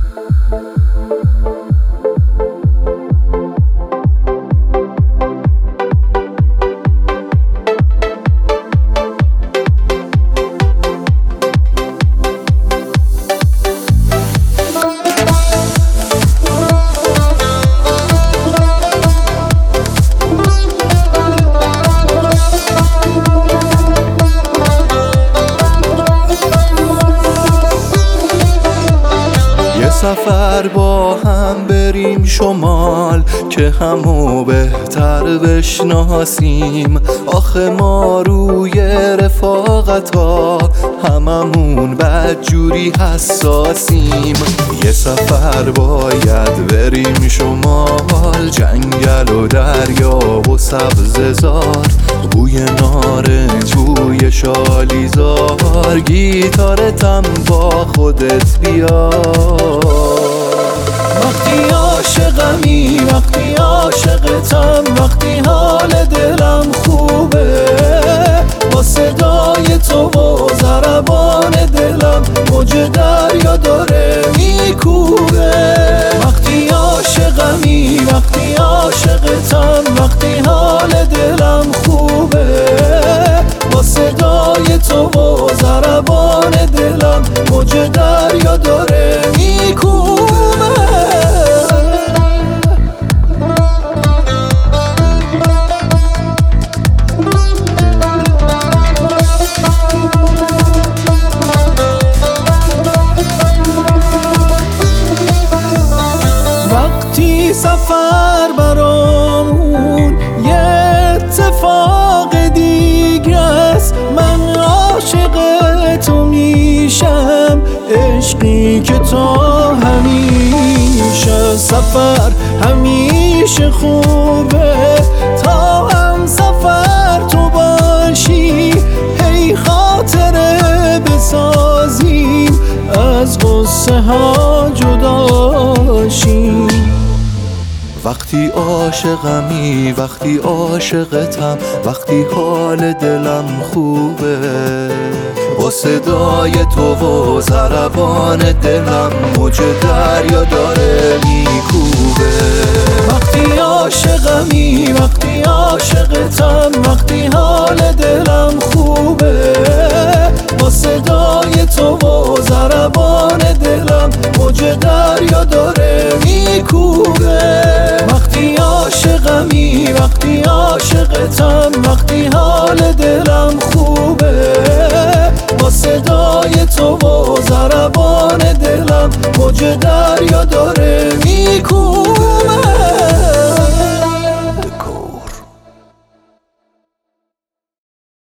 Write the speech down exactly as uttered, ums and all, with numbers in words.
سفر با هم بریم شمال که همو بهتر بشناسیم. آخه ما روی رفاقتا هممون بدجوری حساسیم. یه سفر باید بریم شمال، جنگل و دریا و سبززار، بوی نارنج، بوی شالیزار، گیتارتم با خودت بیار. وقتی عاشقمی، وقتی عاشقتم، وقتی حال دلم خوبه، با صدای تو و ضربان دلم موج دریا داره میکوبه. وقتی عاشقمی، وقتی عاشقتم، وقتی حال دلم خوبه، با صدای تو و ضربان دلم موج دریا داره میکوبه. وقتی سفر برامون یه اتفاق دیگه است، من عاشق تو میشم، عشقی که تا همیشه. سفر همیشه خوبه تا هم سفر تو باشی، هی خاطره بسازیم، از غصه ها جداشیم. وقتی عاشقمی، وقتی عاشقتم، وقتی حال دلم خوبه، با صدای تو و ضربان دلم موج دریا داره میکوبه. وقتی عاشقمی، وقتی عاشقتم، وقتی حال دلم خوبه، با صدای تو و ضربان دلم موج دریا داره میکوبه. وقتی عاشقمی، وقتی عاشقتم، وقتی حال دلم خوبه، با صدای تو و ضربان دلم موج دریا داره میکوبه.